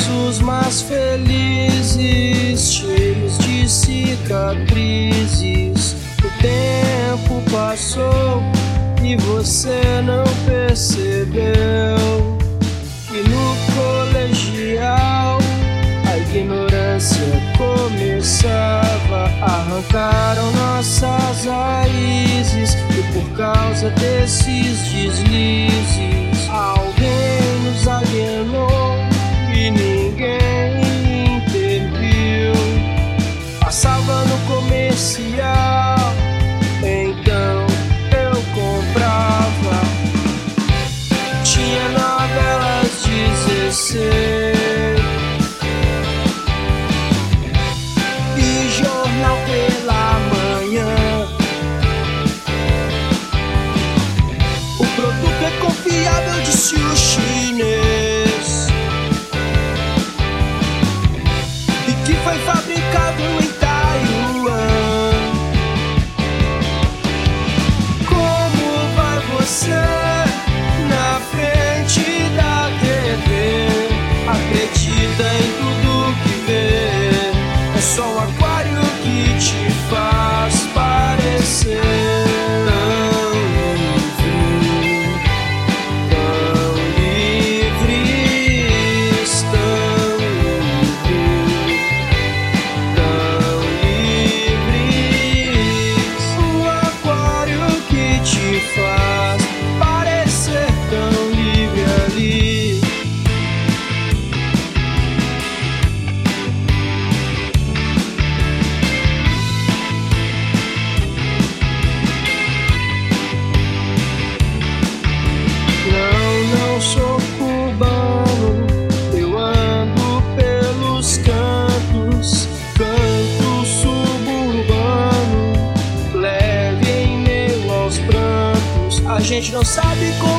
Passos mais felizes, cheios de cicatrizes. O tempo passou e você não percebeu que no colegial a ignorância começava. Arrancaram nossas raízes e por causa desses deslizes alguém nos alienou e ninguém interviu. Passava no comercial, então eu comprava. Tinha novelas 16 e jornal pela manhã. O produto é confiável, disse o chinês, e que foi fabricado em Taiwan. Como vai você na frente da TV? Acredita em tudo que vê. É só um aquário que te faz parecer a gente não sabe como